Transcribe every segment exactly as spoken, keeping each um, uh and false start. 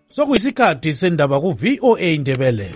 Sokuyisikhathi sendaba ku V O A Ndebele.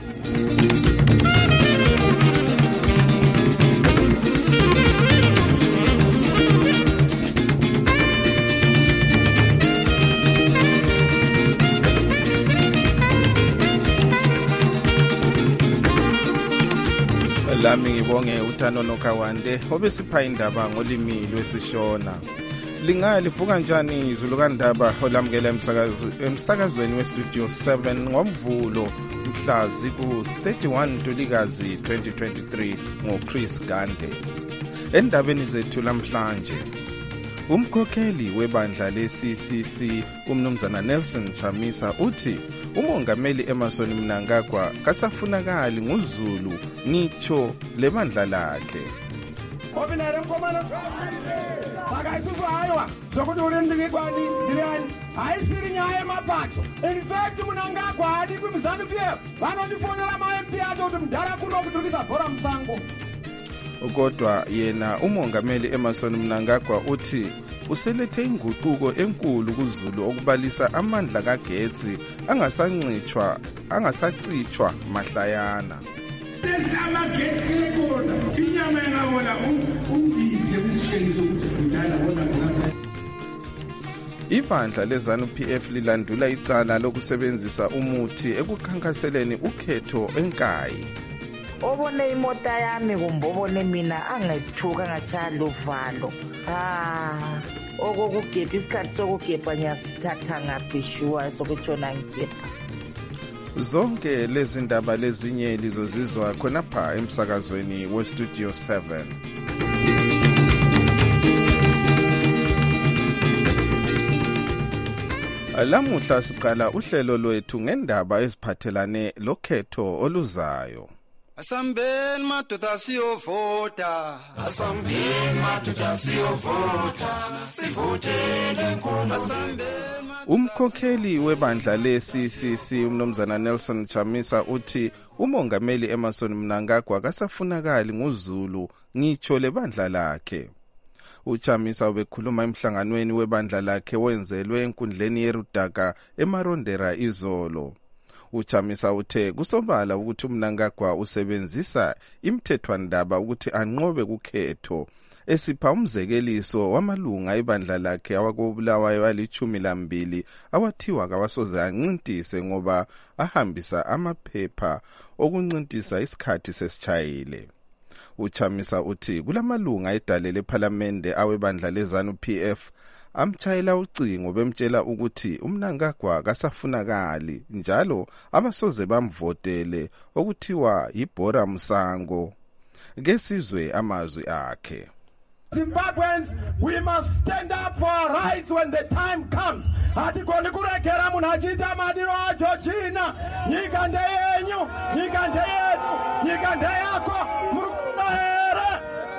Lami ngibonge uThano Nokawande obesipha indaba ngolimi lwesishona. Lingalivuka njani izulu kandaba olamukela emsakazweni westudio seven ngomvulo mhla ziku thirty-one Ntulikazi twenty twenty-three ngoChris Gande. Endabeni zethu lamhlanje, umkhokheli webandla le-C C C umnumzana Nelson Chamisa uthi umongameli Emmerson Mnangagwa kasafunakali nguZulu ngitsho lebandla lakhe. Obinare mkomana saka isusu haywa zokuthi urindingikwani ndilani ayisiri nyaye maphatho. In fact Mnangagwa adi kwimzanu pia vanondifonela ma-M P athi ukuthi mdala kuno kutukisa bhora msango. Kodwa yena umongameli Emmerson Mnangagwa uthi uselethe inguquko enkulu kuZulu okubalisa amandla kagetsi angasancitshwa angasacitshwa mahlayana. Lesamagetsi khona inyama yangabona umbize umshengise ukuthi kudala bona ngapha. Ibandla leZANU P F lilandula icala lokusebenzisa umuthi ekukhankaseleni ukhetho enkayi. Obone imota yami kumbobone mina angethuka ngachaya luvalo. Ah, okokugebha isikhathi sokugebha ngiyasithatha ngabhishwa sokutshona ngigebha. Zonke lezi ndaba lezinye lizozizwa khonapha emsakazweni westudio seven. Lamuhla siqala uhlelo lwethu ngendaba eziphathelane lokhetho oluzayo. Asambeni madoda siyovota, asambeni madoda siyovota, sivotele nkulunkulu. Umkhokheli webandla le-C C C umnumzana Nelson Chamisa uthi umongameli Emmerson Mnangagwa kasafunakali nguZulu ngitsho lebandla lakhe. UChamisa ubekhuluma emhlanganweni webandla lakhe wenzelwe enkundleni yeRudaka eMarondera izolo. UChamisa uthe kusobala ukuthi uMnangagwa usebenzisa imthethwandaba ukuthi anqobe kukhetho, esipha umzekeliso wamalunga ebandla lakhe awakobulawayo alichumi lambili awathiwa kawasoze ancintise ngoba ahambisa amaphepha okuncintisa isikhathi sesichayile. UChamisa uthi kulamalunga edale lephalamende awebandla leZANU P F amchayela ucingo bemtshela ukuthi uMnangagwa kasafunakali njalo abasoze bamvotele okuthiwa yibhora msango. Kesizwe amazwi akhe. Zimbabweans, we must stand up for our rights when the time comes. Hati koni kurekera munachita madiro a Georgina. Nyika ndeyenyu, nyika ndeyenyu, nyika ndeyako, murukumahere.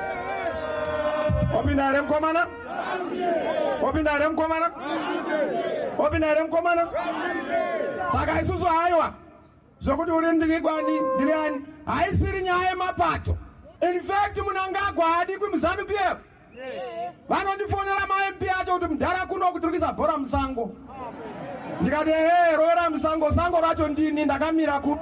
Obinare mkomana? Obinare mkomana? Obinare mkomana? Saka isusu haywa zokuthi urindingikwani ndilani ayisiri nyaye maphatho. In fact Mnangagwa adi kwimzanu P F vanondifonela ma-M P athi kuti mdala kuno kutukisa bhora msango. Ndikati he roera msango sango racho ndini ndakamira ku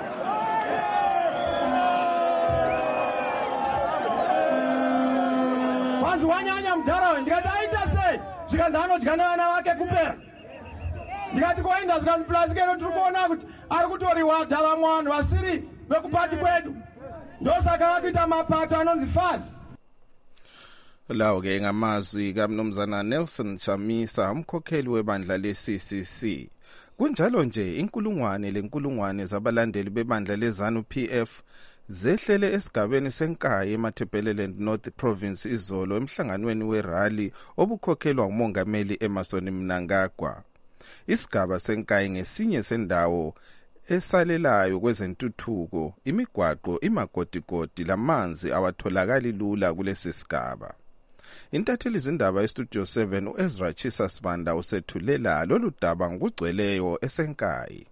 wanzi wanyanya mdala we. Ndikati aita sei zvikanzi anodyana vana vake kupera. Ndikati kwainda zvikanzi plasikero tiri kuona kuti ari kutoriwadha vamwe vanhu vasiri vekupati kwedu. Ndosaka akuita mapato anonzi fasi. Lawo ke ngamazwi kaMnumzana Nelson Chamisa umkhokheli webandla le-C C C. Kunjalo nje inkulungwane lenkulungwane zabalandeli bebandla leZANU P F zehlele esigabeni senkayi eMatabeleland North Province izolo emhlanganweni werally obukhokhelwa umongameli Emmerson Mnangagwa. Isigaba senkayi ngesinye sendawo esalelayo kwezentuthuko, imigwaqo, imagodigodi lamanzi awatholakali lula kulesi sigaba. Intatheli zindaba estudio seven uEzra Chisa Sibanda usethulela lolu daba ngokugcweleyo esenkayi.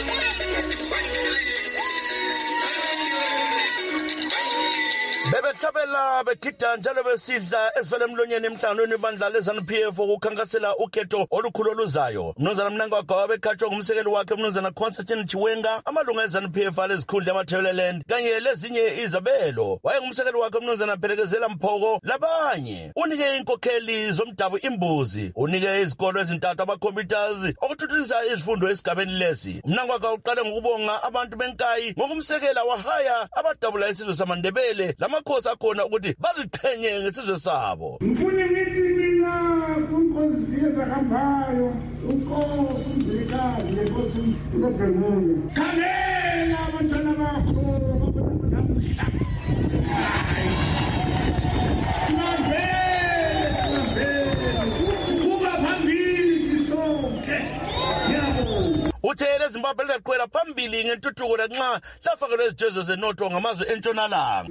Bebe Babela bekhida njalo besidla esivele emlonyeni emhlanganweni webandla le-ZANU P F ukukhankasela ukhetho olukhulu oluzayo. Mnumzana Mnangagwa wabekhatshwa ngumsekeli wakhe Mnumzana Constantine Chiwenga, amalunga e-ZANU P F alezikhundla eMathebeleland kanye lezinye izabelo. Wayengumsekeli wakhe Mnumzana Phelekezela Mphoko labanye. Unike inkokheli zomdabu imbuzi, unike izikolo ezintathu ama-computers okuthuthukisa izifundo esigabeni lesi. Mnangagwa uqale ngokubonga abantu benkayi ngokumsekela wahaya abadabula isizwe samaNdebele lamakhosi akhona ukuthi baziqhenye ngesizwe sabo. Ngifuna ngithi mina kunkosi ezahambayo, unkosi umzilikazi lenkosi uNobhengulo. Khalela abantwana bakho namuhla. Sinabele, sinabele. Kuba phambili sisonke. Yabo. Uthele Zimbabwe laqhwela phambili ngentuthuko lanxa lafakelwe izijezo zenotho ngamazwe entshonalanga.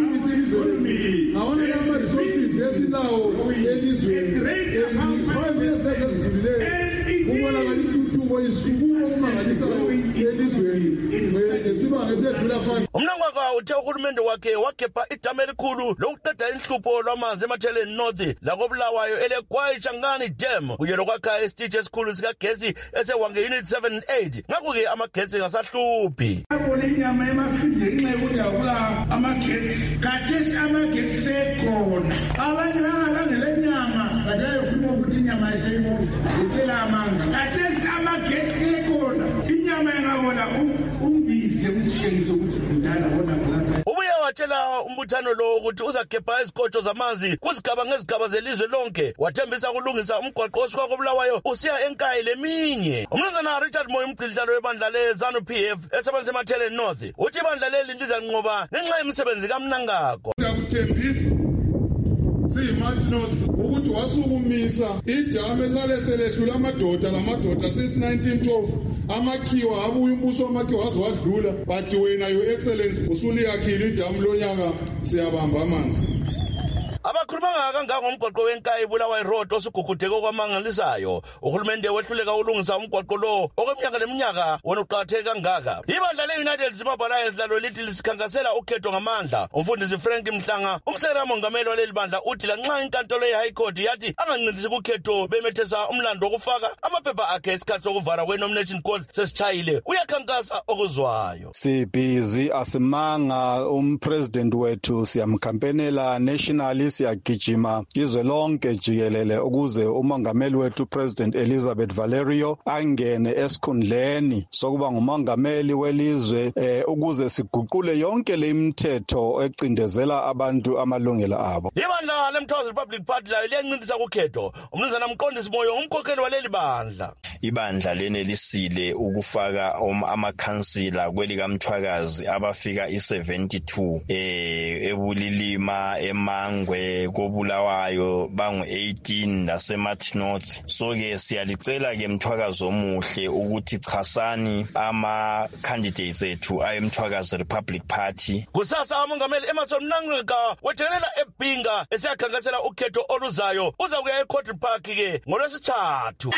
Awona nama resources esinawo elizweni five years ezidlulileyo ubona ngani intuthuko isukumo umangalisayo elizweni nesibanga esedlula five. Umnangagwa uthe uhulumende wakhe wakhepha idama elikhulu lokuqeda inhlupho lwamanzi eMatheleni North lakobulawayo eleGwayi Shangani Dam kunye lokwakha isiteshi esikhulu sikagesi esewange unit seven and eight. Ngakho-ke amagesi ngasahluphi. Inyama emafidini ngenxa yokuthi akula amagesi. Kathesi amagesi sekhona. Abanye bangabangele nyama badayokhuluma ukuthi inyama iseyibona. Utshela amanga. Kathesi amagesi sekhona. Inyama engabona umbize umtshengise ukuthi kudala bona kulapha. Ubuye watshela umbuthano lo ukuthi uzakhepha izikotsho zamanzi kuzigaba ngezigaba zelizwe lonke. Wathembisa ukulungisa umgwaqo osuka kobulawayo usiya eNkayi leminye. Umnumzana Richard Moyo umgcilidlalo webandla le-ZANU P F esebenza eMatheleni North uthi ibandla leli lizanqoba ngenxa yemisebenzi kaMnangagwa. Siyakuthembisa siyiMathi North ukuthi wasukumisa idama esale selehlula amadoda lamadoda since nineteen twelve amakhiwa abuya umbuso wamakhiwa waze wadlula but wena your excellency usuliyakhile idamu lonyaka siyabamba amanzi. Abakhuluma kangaka ngomgwaqo weNkayi Bulawayo Road osugugudeke okwamangalisayo. Uhulumende wehluleka ulungisa umgwaqo lo okweminyaka leminyaka wona uqhatheke kangaka. Ibandla le-United Zimbabwe Alliance lalo lithi lisikhankasela ukhetho ngamandla. Umfundisi Frank Mhlanga umsekela mongameli waleli bandla uthi lanxa inkantolo ye-High Court yathi angancincisi kukhetho bemethesa umlando wokufaka amaphepha akhe isikhathi sokuvala kwe-nomination court sesitshayile uyakhankasa okuzwayo. Sibhizi asimanga umpresident wethu siyamkampenela nationally siyagijima izwe lonke jikelele ukuze umongameli wethu President Elizabeth Valerio angene esikhundleni sokuba ngumongameli welizwe eh, ukuze siguqule yonke le imithetho ecindezela abantu amalungelo abo. Ibandla leMthokozo Republic Party layo liyancincisa kukhetho. Umnumzana Mqondisi Moyo umkhokheli waleli bandla. Ibandla lenelisile ukufaka um, amakhansila kwelikaMthwakazi abafika i-seventy-two eh eBulilima eMangwe kobulawayo bangu eighteen naseMathi North. So ke siyalicela ke Mthwakazi omuhle ukuthi chasani ama candidates ethu ayemthwakazi Republic Party. Kusasa umongameli Emmerson Mnangagwa wethelela eBhinga esiyakhankasela ukhetho oluzayo uzakuya eCourt Park ke ngolwesithathu.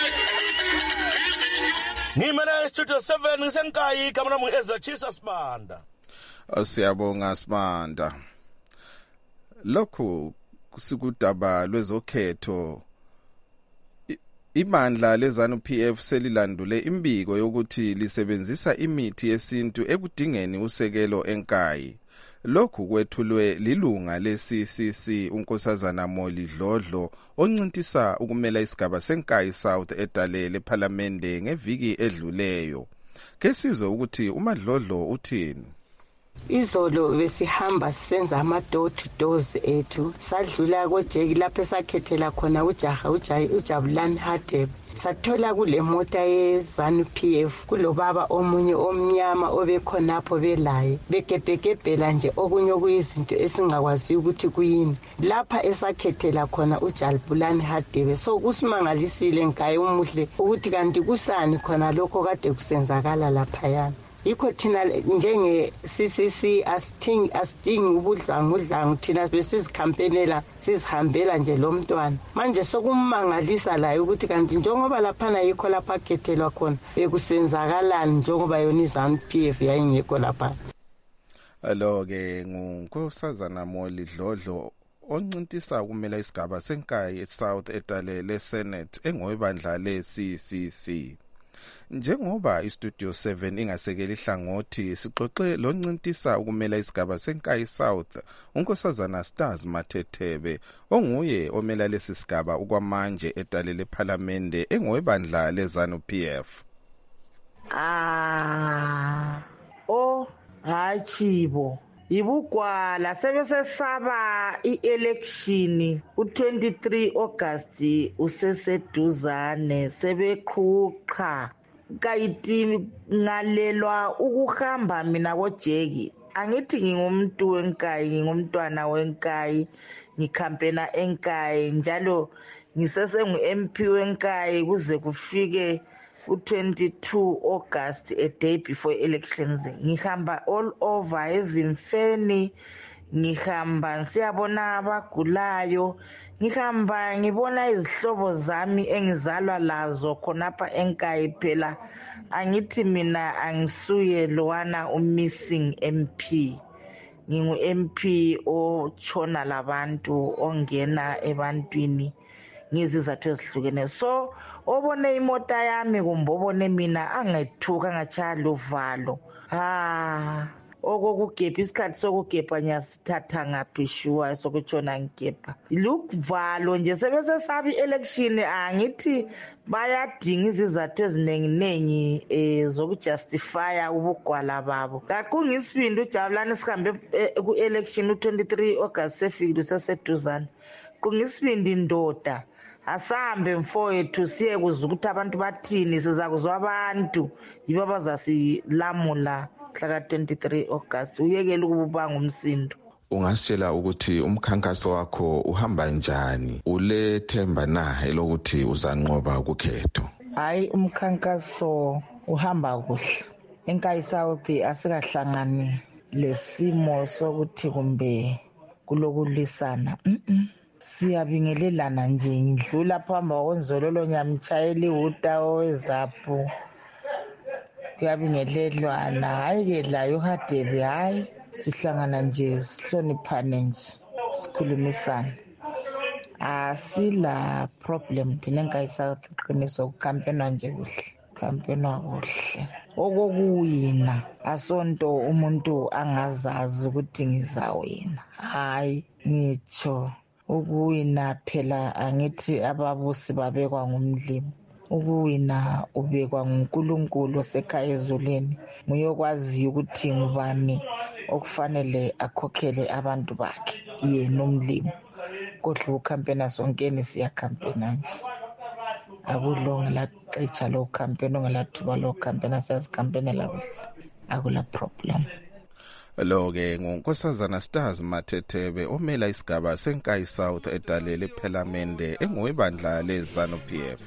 Ngimele Studio seven ngisenkayi kamera mu Ezra Chisa Sibanda. Siyabonga Sibanda. Lokhu kusikudaba lwezokhetho ibandla le-ZANU P F selilandule imbiko yokuthi lisebenzisa imithi yesintu ekudingeni usekelo eNkayi. Lokhu kwethulwe lilunga le-C C C uNkosazana Moli Dlodlo oncintisa ukumela isigaba seNkayi South edalele ePhalamende ngeviki edluleyo. Kesizwe ukuthi uMadlodlo uthini. Izolo besihamba senza ama door to doors ethu sadlula kojeki lapho sakhethela khona ujaha uJabulani Hadebe sathola kule mota ye-ZANU P F kulobaba omunye omnyama obekhonapho belaye begebhegebhela nje okunye okuyizinto esingakwazi ukuthi kuyini lapha esakhethela khona uJabulani Hadebe. So kusimangalisile Nkayi umuhle ukuthi kanti kusani khona lokho kade kusenzakala lapha yana. Yikho thina njenge C C C asithingi asidingi ubudlwangu udlwangu thina besizikhampenela sizihambela nje lo mntwana manje sokumangalisa la ukuthi kanti njengoba laphana yikho lapha khethelwa khona bekusenzakalani njengoba yona iZANU P F yayingekho lapha. Alo ke ngunkosazana Moli Dlodlo oncintisa ukumela isigaba senkayi eSouth etale leSenate engowebandla leC C C. Njengoba iStudio seven ingasekeli ihlangothi sixoxe loncintisa ukumela isigaba senkayi South unkosazana Stars Matethebe onguye omela lesi sigaba okwamanje etale leParliament engowebandla leZANU P F. Ah oh hachibo ibugwala sebesesaba i-election u-twenty-three August useseduzane sebeqhuqa kayiti ngalelwa ukuhamba mina koJeki angithi ngingumuntu wenkayi ngingumntwana wenkayi ngikhampena enkayi njalo ngisesengu M P wenkayi kuze kufike u-twenty-two August a day before elections ngihamba all over ezimfeni ngihamba siyabona abagulayo ngihamba ngibona izihlobo zami engizalwa lazo khonapha enkayi phela angithi mina angisuye lowana umissing M P ngingu M P ochona labantu ongena ebantwini ngizizathu ezihlukene so obone imota yami kumbe obone mina angethuka ngachaya luvalo ha okokugebha isikhathi sokugebha nyasithatha ngaphi shuwa sokutshona ngigebha lukuvalo nje sebesesabi election angithi bayadinga izizathu ezinenginengi ezokujustifya ubugwala babo kakungisibindi uJabulani sihambe ku election u-twenty-three August sefikile seseduzane kungisibindi ndoda asambe mfowethu siye kuzwa ukuthi abantu bathini sizakuzwa abantu yibo abazasilamula mhla twenty-three August uyekela ukubanga umsindo. Ungasitshela ukuthi umkhankaso wakho uhamba njani ulethemba na elokuthi uzanqoba ukukhetho? Hayi umkhankaso uhamba kuhle enkayi South asikahlangani lesimo sokuthi kumbe kulokulisana mhm siyabingelelana nje ngidlula phamba konzololo nyamtshayeli uta owezapho kuyabingelelwana hayi ke la yohadebe hayi sihlangana nje sihloniphane nje sikhulumisana asila problem thina enkayi South qiniso ukhampenwa nje kuhle khampenwa kuhle okokuyina asonto umuntu angazazi ukuthi ngizawina hayi ngitsho ukuwina phela angithi ababusi babekwa ngumlimi ukuwina ubekwa nguNkulunkulu osekhaya ezulwini nguyokwazi ukuthi ngubani okufanele akhokhele abantu bakhe yena umlimi kodwa ukhampena sonkeni siyakhampena nje akulonga la xetsha lo khampena ngelathuba lo khampena siyazikhampenela kuhle akula problem. Lo ke ngunkosazana Stars Matethebe omela isigaba senkayi South etale leParliament engowebandla leZANU P F.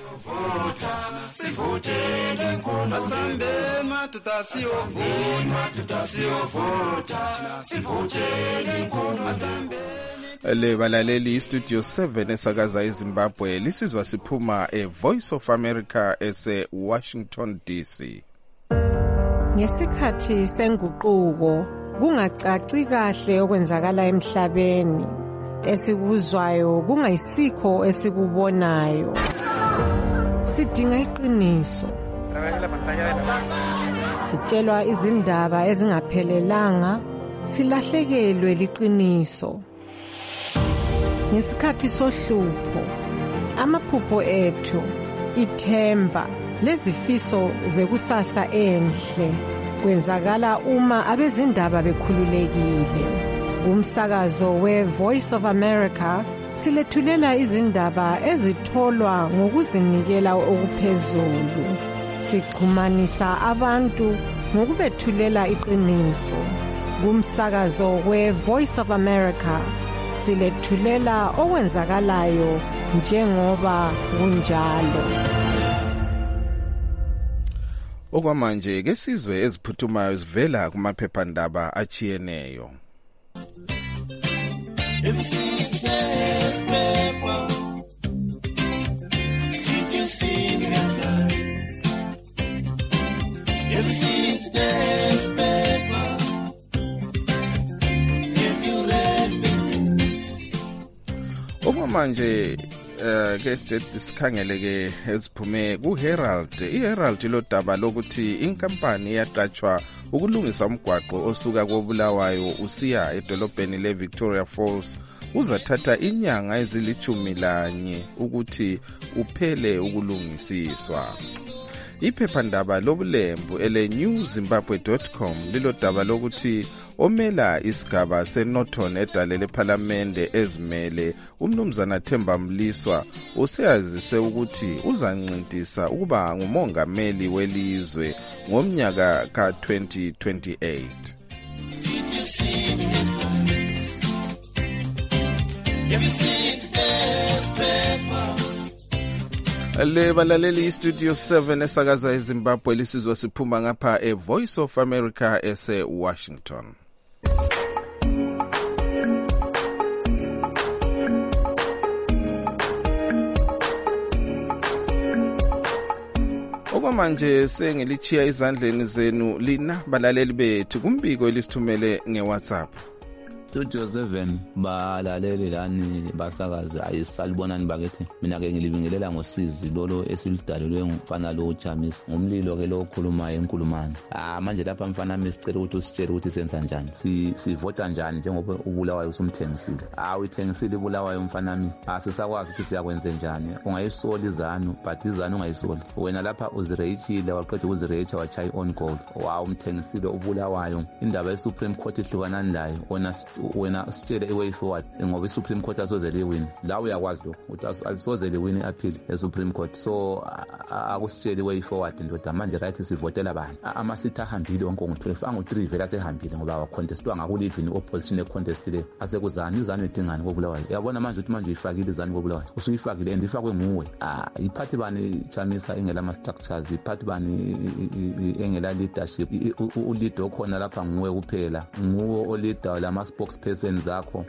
Sivotele nkulu asambe matuta siyovota matuta siyovota sivotele nkulu asambe le balaleli iStudio seven esakaza eZimbabwe lisizwa siphuma eVoice of America ese Washington D C. Ngesikhathi senguquko kungacaci kahle okwenzakala emhlabeni esikuzwayo kungayisikho esikubonayo sidinga iqiniso sitshelwa izindaba ezingaphelelanga silahlekelwe liqiniso ngesikhathi sohlupho amaphupho ethu ithemba lezifiso zekusasa enhle kwenzakala uma abezindaba bekhululekile kumsakazo weVoice of America silethulela izindaba ezitholwa ngokuzinikela okuphezulu sixhumanisa abantu ngokubethulela iqiniso kumsakazo weVoice of America silethulela okwenzakalayo njengoba kunjalo. Okwamanje ke sizwe eziphuthumayo zivela kumaphephandaba achiyeneyo. Okwamanje eh ke state sikhangele ke eziphume ku Herald. iHerald lo daba lokuthi inkampani yaqatshwa ukulungisa umgwaqo osuka koBulawayo usiya edolobheni le Victoria Falls uzathatha inyanga ezilithumi lanye ukuthi uphele ukulungisiswa. Iphephandaba lobulembu ele new zimbabwe dot com lilo daba lokuthi omela isigaba seNorton edalele parliamente ezimele umnumzana Themba Mliswa useyazise ukuthi uzancintisa ukuba ngumongameli welizwe ngomnyaka ka twenty twenty-eight. Le balaleli Studio seven esakaza eZimbabwe lisizwa siphuma ngapha e Voice of America ese Washington. Okwamanje sengilichiya izandleni zenu lina balaleli bethu kumbiko elisithumele ngeWhatsApp. Studio seven balaleli lani basakaza ayisalibonani bakithi mina ke ngilibingelela ngosizi lolo esilidalelwe ngumfana lo Jamis ngumlilo ke lo okhuluma enkulumani. Ah manje lapha mfana mesicela ukuthi usitshele ukuthi senza njani si sivota njani njengoba uBulawayo usumthengisile. Ah uyithengisile uBulawayo mfana mi asisakwazi ukuthi siyakwenza njani ungayisola izanu but izanu ungayisoli wena lapha uzireyithile waqeda ukuzireyicha wachaya on goal wa umthengisile uBulawayo indaba yeSupreme Court ihlukanani layo wena wena sitshele iway forward ngoba iSupreme Court asozele iwin la uyakwazi lo ukuthi asozele iwin appeal eSupreme Court so akusitshele iway forward ndoda manje right sivotela bani amasitha ahambile wonke ngo-twelve angu-three vele asehambile ngoba wacontestwa ngakulive in opposition econtest le asekuzani izanu edingani koBulawayo uyabona manje ukuthi manje uyifakile izanu koBulawayo usuyifakile and ifakwe nguwe ah iphathi bani Chamisa engela ama structures iphathi bani engela leadership uleader okhona lapha nguwe kuphela nguwe oleader lama spokesperson zakho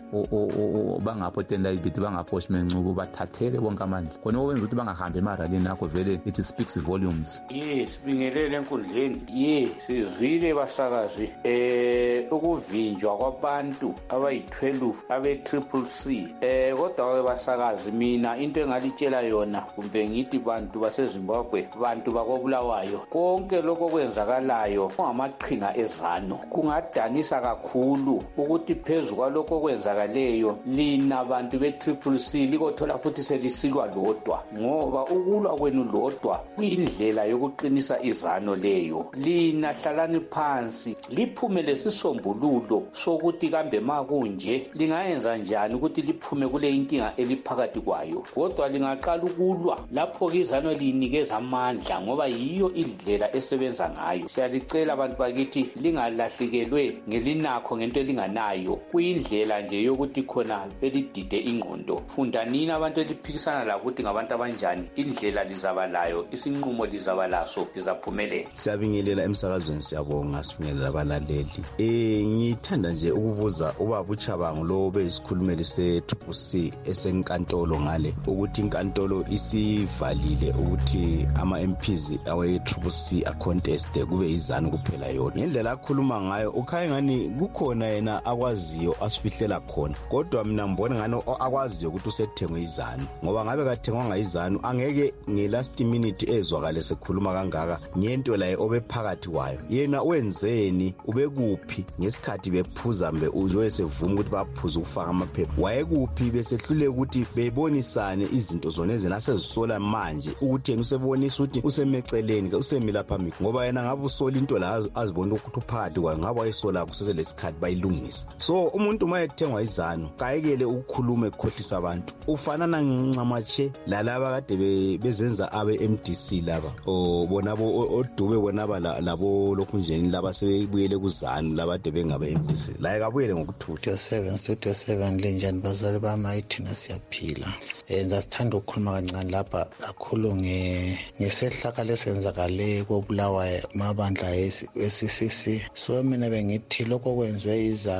bangapho tenda ibithi bangapho shimencuku bathathele bonke amandla khona owenza ukuthi bangahambe emaralini akho vele it speaks volumes. Yes bingelele enkundleni ye sizile basakazi eh ukuvinjwa kwabantu abayi-twelve abe-triple C eh kodwa ke basakazi mina into engalitshela yona kumbe ngithi bantu baseZimbabwe bantu bakoBulawayo konke lokho kwenzakalayo kungamaqhinga ezano kungadanisa kakhulu ukuthi phezu kwalokho kwenzakaleyo lina bantu be-triple C likothola futhi selisilwa lodwa ngoba ukulwa kwenu lodwa kuyindlela yokuqinisa izano leyo lina hlalani phansi liphume lesisombululo sokuthi kambe makunje lingayenza njani ukuthi liphume kule inkinga eliphakathi kwayo kodwa lingaqala ukulwa lapho izano liyinikeza amandla ngoba yiyo indlela esebenza ngayo siyalicela abantu bakithi lingalahlekelwe ngelinakho ngento elinganayo kuyindlela nje yokuthi khona belidide ingqondo fundanini abantu eliphikisana la ukuthi ngabantu abanjani indlela lizabalayo isinqumo lizabalaso lizaphumelela. Siyabingelela emsakazweni siyabonga sibingelela abalaleli eh ngithanda nje ukubuza ubaba uChabango lo beyisikhulumeli se-Triple C esenkantolo ngale ukuthi inkantolo isivalile ukuthi ama-M Ps awe-Triple C acontest kube izanu kuphela yona ngendlela akhuluma ngayo ukhaya ngani kukhona yena akwaziyo asifihlela khona kodwa mina ngibona ngani akwaziyo ukuthi usethengwe izanu ngoba ngabe kathengwanga izanu angeke ngelast minute ezwakale sekhuluma kangaka ngento la obephakathi kwayo yena wenzeni ubekuphi ngesikhathi bephuza mbe ujoye sevuma ukuthi baphuza ukufaka amaphepha wayekuphi besehlule ukuthi bebonisane izinto zona ezena sezisola manje ukuthi yena usebonisa ukuthi usemeceleni usemila phambili ngoba yena ngabe usola into la azibona ukuthi uphakathi kwayo ngabe wayisola kuseselesikhathi bayilungisa so umuntu mayethengwa izanu kayekele ukukhuluma ekhohlisa abantu ufanana ncamache lalaba kade bezenza abe M D C laba o bona bo odube bona bala labo lokhunjeni laba sebuyele kuzanu labade bengabe M D C la ekabuyele ngokuthutha seven studio seven lenjani bazali bamayithina siyaphila enza sithanda ukukhuluma kancane lapha kakhulu nge ngesehlaka lesenzakale koBulawayo mabandla esi C C C so mina bengithi lokho kwenziwe izano ukuthi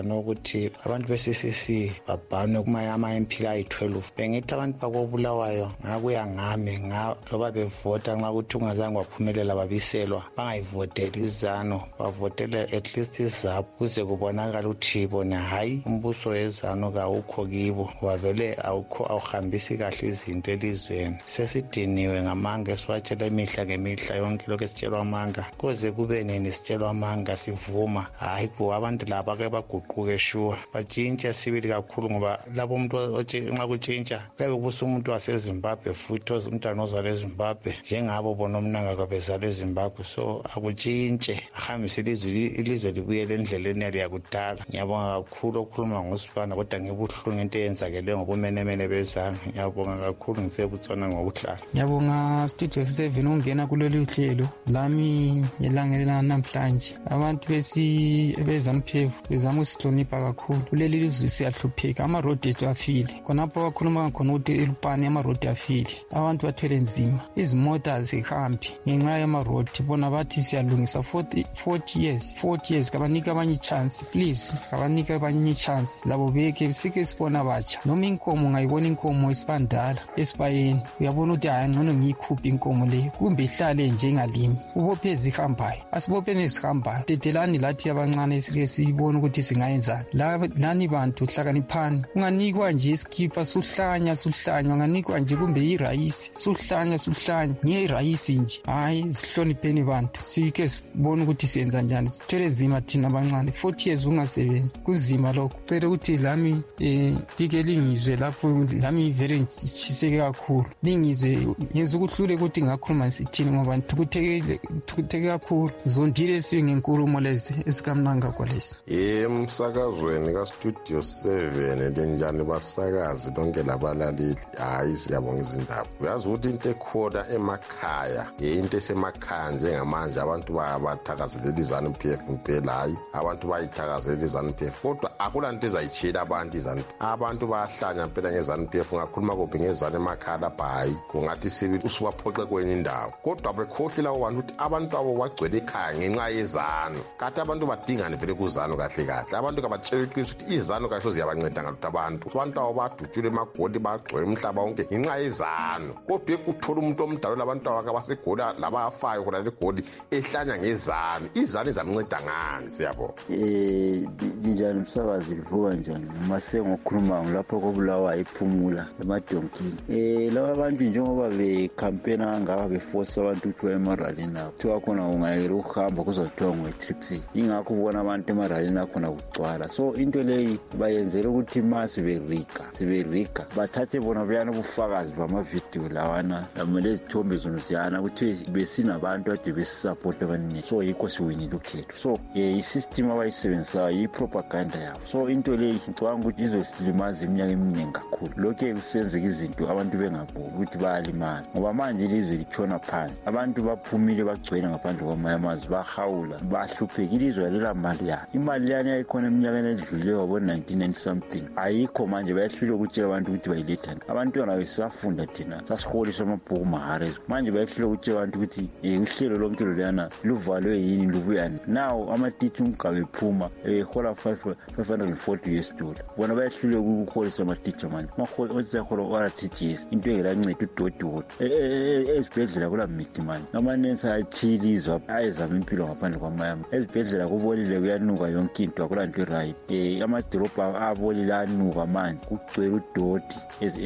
ukuthi abantu be-C C C babhanwe kuma-M P ayi-twelve. Bengithi abantu bakobulawayo ngakuya ngami loba bevota nxa ukuthi ungazange waphumelela babiselwa bangayivoteli izano bavotele at least izabo kuze kubonakala ukuthi bona hayi umbuso wezano kawukho kibo wavele awukho awuhambisi kahle izinto elizweni. Sesidiniwe ngamanga esiwatshela imihla ngemihla yonke lokhu esitshelwa amanga kuze kube nini sitshelwa amanga sivuma hayi bo abantu laba ke baguquke sure batshintshe sibili kakhulu ngoba labo umuntu nxa kutshintsha kuyabe kubusa umuntu waseZimbabwe futhi umntwana ozalwe eZimbabwe njengabo bona omnanga kwabezalwe eZimbabwe. So akutshintshe ahambise ilizwe ilizwe libuyele endleleni yalo yakudala. Ngiyabonga kakhulu okhuluma ngosibana kodwa ngibuhlungu into eyenzakele ngobumenemene bezami. Ngiyabonga kakhulu ngisebutsona ngokuhlala. Ngiyabonga Studio seven ungena kulolu hlelo lami elangela namhlanje. Abantu besi bezanu P F bezama usihlonipha kakhulu kuleli lizwe siyahlupheka ama road ethu afile khonapho bakhuluma khona ukuthi elupani ama road afile abantu bathwele nzima izimota zihambi ngenxa yama road bona bathi siyalungisa forty years forty years kabanika abanye chance please kabanika abanye chance labo beke sike sibona batsha noma inkomo ngayibona inkomo isibandala esibayeni uyabona ukuthi hayi ngcono ngiyikhuphe inkomo le kumbe ihlale njengalimi ubophe zihambayo asibophe nezihambayo dedelani lathi abancane sike sibona ukuthi singayenzani lani bantu hlakaniphani unganikwa nje iskipa suhlanya suhlanya unganikwa nje kumbe irayisi suhlanya suhlanya ngiye irayisi nje hayi sihlonipheni bantu sike sibona ukuthi siyenza njani sithele nzima thina abancane forty years ungasebenzi kuzima lokho cela ukuthi lami eh dike lingizwe lapho lami very ngichiseke kakhulu lingizwe yenza ukuhlule ukuthi ngakhuluma sithini ngoba ntukutheke ntukutheke kakhulu zondile siwe ngenkulumo lezi esikamnanga kwalesi. Emsakazweni ka-Studio seven lenjani basakazi lonke labalaleli hayi siyabonga izindaba. Uyazi ukuthi into ekhona emakhaya into esemakhaya njengamanje abantu bathakazelela izanu P F impela hayi abantu bayithakazelela izanu P F kodwa akulanto ezayitshela abantu izanu abantu bayahlanya impela ngezanu P F ngakhuluma kophi ngezanu emakhaya lapha hayi kungathi sibili usubaphoxe kwenye indawo kodwa bekhohli lawo bantu ukuthi abantu abo bagcwele ekhaya ngenxa yezanu kathi abantu badingane vele kuzanu kahle kahle abantu kabatshela iqiniso ukuthi izanu kahle ziyabanceda ngalutho abantu abantu abo badutshule emagoli bagcwele umhlaba wonke ngenxa yezanu kodwa ekuthola umuntu omdala labantu abaka basegola labafayo khona legoli ehlanya ngezanu izanu izamnceda ngani siyabona. Eh njani umsakazi livuka njani mase ngokhuluma ngilapho kobulawa iphumula emadonkini eh laba bantu njengoba be campaign angaba beforce abantu ukuthi emaralini abo kuthiwa khona ungayira ukuhamba kuzothiwa ngwe-tripsy ingakho ubona abantu emaralini akhona kugcwala so into leyi bayenzela ukuthi masi berika siberika bathathe bona buyana ubufakazi bamavidiyo lawana lamele izithombe zona ziyana ukuthi besinabantu ade besisupport abaningi so yikho siwinile ukhetho so i-system abayisebenzisayo yi-propaganda yabo so into leyi ngicabanga ukuthi izosilimaza iminyaka eminingi kakhulu lokhu kusenzeka izinto abantu bengabuki ukuthi bayalimala ngoba manje ilizwe litshona phansi abantu baphumile bagcwele ngaphandle kwamanye amazwe bahawula bahlupheka ilizwe lela mali yayo imali yani yayikhona eminyakeni edlulileyo wabo nineteen ninety something ayikho manje bayahlule ukutshela abantu ukuthi bayilethani abantwana besafunda thina sasiholiswa amabhuku mahala manje bayahlule ukutshela abantu ukuthi uhlelo lonke loluyana luvalwe yini lubuyani now amatithi umgabe phuma ehola five hundred forty U S dollar bona bayahlule ukuholisa amatithi manje mahola ora T T S into engelanceda udodoti ezibhedlela kula mithi manje amanensi ayachilizwa ayezama impilo ngaphandle kwamayama ezibhedlela kubolile kuyanuka yonke into akulanto right eh amadrobha abolile anuka manje kugcwele udoti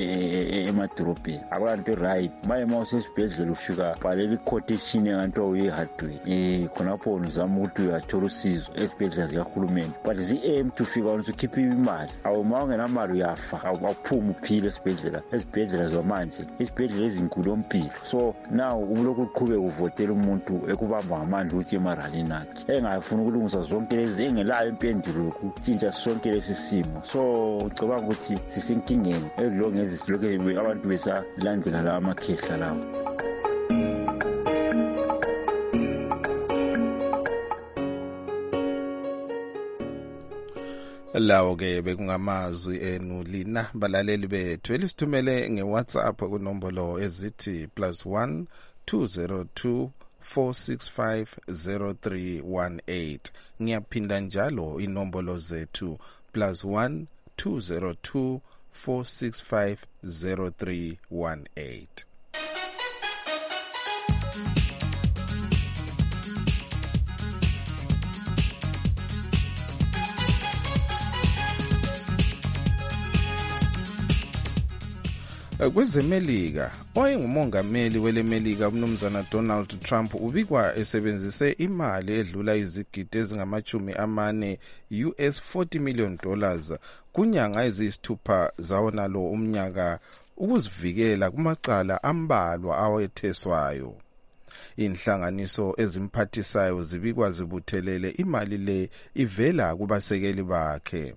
emadrobheni akulanto right maye mawusesibhedlela ufika bhalela iquotation enganto uyihardware eh khonapho uzama ukuthi uyathola usizo esibhedlela zikahulumeni but zi-aim to figure out ukhipha imali awuma ungenamali uyafa awuphuma uphile esibhedlela esibhedlela zamanje isibhedlela ezinkulu ompilo so now ubulokhu uqhubeka uvotela umuntu ekubamba ngamandla ukuthi emaralini akhe engafuna ukulungisa zonke lezi engelayo impendulo ukutshintsha sonke lesi simo so ucabanga ukuthi sisenkingeni ezilongezi silokhu abantu besalandela lawa amakhehla lawo. Lawo ke bekungamazwi enu lina balaleli bethu elisithumele ngeWhatsApp kunombolo ezithi plus one two zero two four six five zero three one eight ngiyaphinda njalo inombolo zethu plus one two zero two four six five zero three one eight. Kwezemelika, oyengumongameli welemelika umnumzana Donald Trump ubikwa esebenzise imali edlula izigidi ezingamachumi amane U S forty million dollars kunyanga eziyisithupha zawonalo umnyaka ukuzivikela kumacala ambalwa awetheswayo. Inhlanganiso ezimphathisayo zibikwa zibuthelele imali le ivela kubasekeli bakhe.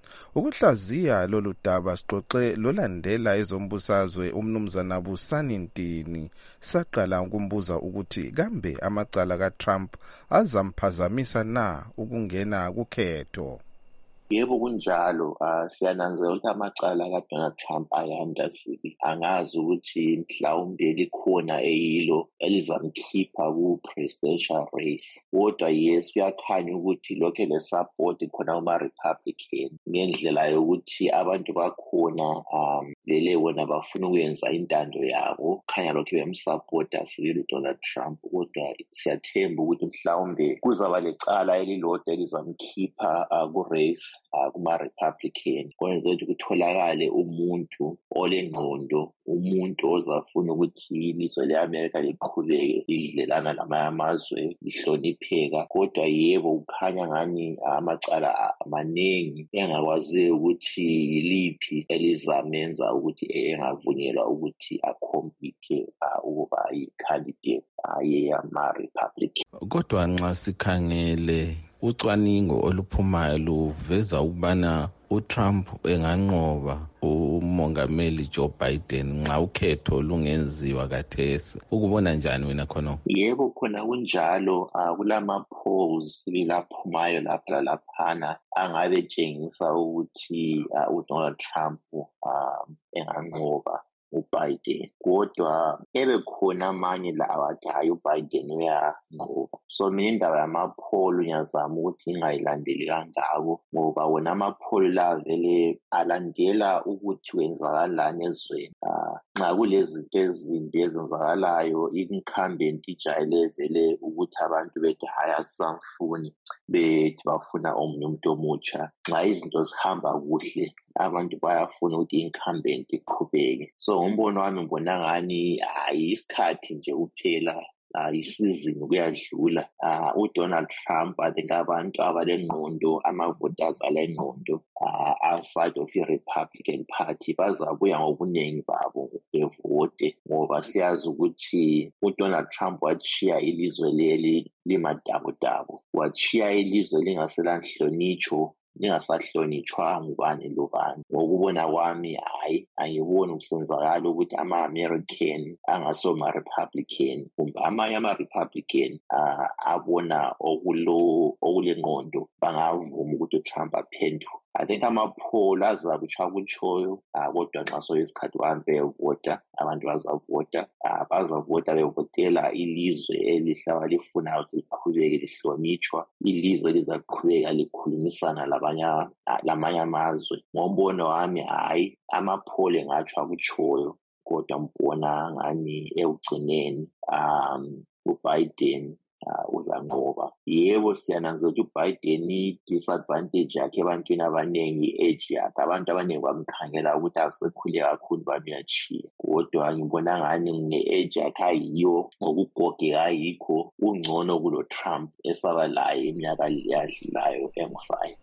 Ukuhlaziya lolu daba sixoxe lolandela ezombusazwe umnumzana Busani Ntini saqala ukumbuza ukuthi kambe amacala kaTrump azamphazamisa na ukungena kukhetho. Yebo kunjalo, uh, siyananzela ukuthi amacala kaDonald Trump ayanda sibi. Angazi ukuthi mhlawumbe likhona eyilo elizamkhipha ku-presidential race. Kodwa yes, kuyakhanya ukuthi lokho le-support khona kuma-Republican ngendlela yokuthi abantu bakhona um vele wona bafuna ukwenza intando yabo. Khanya lokho bemsupporta sibili uDonald Trump. Kodwa siyathemba ukuthi mhlawumbe kuzaba lecala elilodwa elizamkhipha uh, ku-race Uh, kuma-Republican kwenze ukuthi kutholakale umuntu olengqondo, umuntu ozafuna ukuthi ilizwe le-Amerika liqhubeke lidlelana lamanye amazwe lihlonipheka. Kodwa yebo kukhanya ngani amacala amaningi engakwaziyo ukuthi yiliphi elizamenza ukuthi engavunyelwa ukuthi akhompithe uh, ukuba yi-candidate uh, yama-Republican. Kodwa nxa sikhangele ucwaningo oluphumayo luveza ukubana uTrump enganqoba umongameli Joe Biden nxa ukhetho lungenziwa kathesi. Ukubona njani wena khona? Yebo khona kunjalo, uh, kulama polls laphumayo lapha laphana angabe tshengisa ukuthi uh, uDonald Trump uh, enganqoba uBiden. Kodwa ebe khona amanye lawa athi hayi uBiden uyanqoba. So mina indaba yamapholo ngiyazama ukuthi ingayilandeli kangako ngoba wona amapholo la vele alandela ukuthi wenzakalani ezweni. Nxa kulezinto ezimbi ezenzakalayo, incumbent ijayele vele ukuthi abantu bethi hayi asamfuni, bethi bafuna omunye umuntu omutsha. Nxa izinto zihamba kuhle abantu bayafuna ukuthi incumbent iqhubeke. So umbono wami ngibona ngani hayi isikhathi nje kuphela, uh, isizini kuyadlula. Uh, uDonald Trump, I think abantu abalengqondo, ama-voters alengqondo uh, outside of i-Republican Party bazabuya ngobuningi babo bevote, ngoba siyazi ukuthi uDonald Trump wachiya ilizwe leli limadabudabu, wachiya ilizwe lingaselanhlonitsho, lingasahlonitshwa ngubani lobani. Ngokubona kwami hayi angiboni kusenzakala ukuthi ama-American angasoma-Republican kumbe amanye ama-Republican uh, abona okulo okulengqondo bangavuma ukuthi uTrump aphenduke. I think amapholo azakutsha kutshoyo, uh, kodwa nxa soyisikhathi bahambe beyovota, abantu bazavota, uh, bazavota bevotela ilizwe elihlaba lifuna ukuthi liqhubeke lihlonitshwa, ilizwe lizaqhubeka likhulumisana labanye lamanye amazwe. Ngombono wami hayi amapholo engatsha kutshoyo, kodwa mbona ngani ekugcineni um uBiden Uh, uzanqoba. Yebo siyananzela ukuthi uBiden i-disadvantage yakhe ebantwini abaningi, i-age yakhe, abantu abaningi bamkhangela ukuthi asekhule kakhulu bamuyachiya. Kodwa ngibona ngani nge-age yakhe ayiyo, ngokugogeka ayikho, ungcono kulo Trump esaba laye iminyaka yadlulayo engu-five.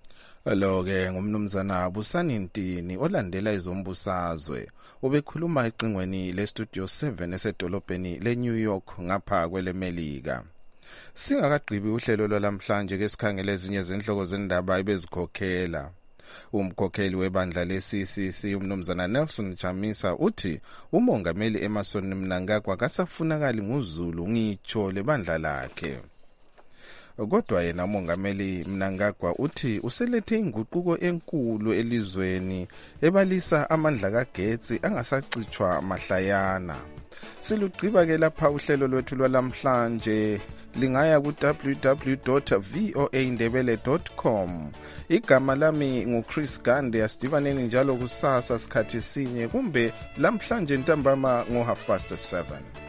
Lo-ke ngumnumzana Busani Ntini olandela izombusazwe obekhuluma ecingweni le-Studio seven esedolobheni le-New York ngapha kwelemelika. Singakagqibi uhlelo lwalamhlanje ke sikhangele ezinye zenhloko zendaba ebezikhokhela. Umkhokheli webandla le-C C C umnumzana Nelson Chamisa uthi umongameli Emmerson Mnangagwa kasafunakali nguZulu ngitsho lebandla lakhe. Kodwa yena umongameli Mnangagwa uthi uselethe inguquko enkulu elizweni ebalisa amandla kagetsi angasacitshwa mahlayana. Silugqiba ke lapha uhlelo lwethu lwalamhlanje lingaya ku w w w dot v o a indebele dot com. Igama lami nguChris Gande. Asidibaneni njalo kusasa sikhathi sinye kumbe lamhlanje ntambama ngo half past seven.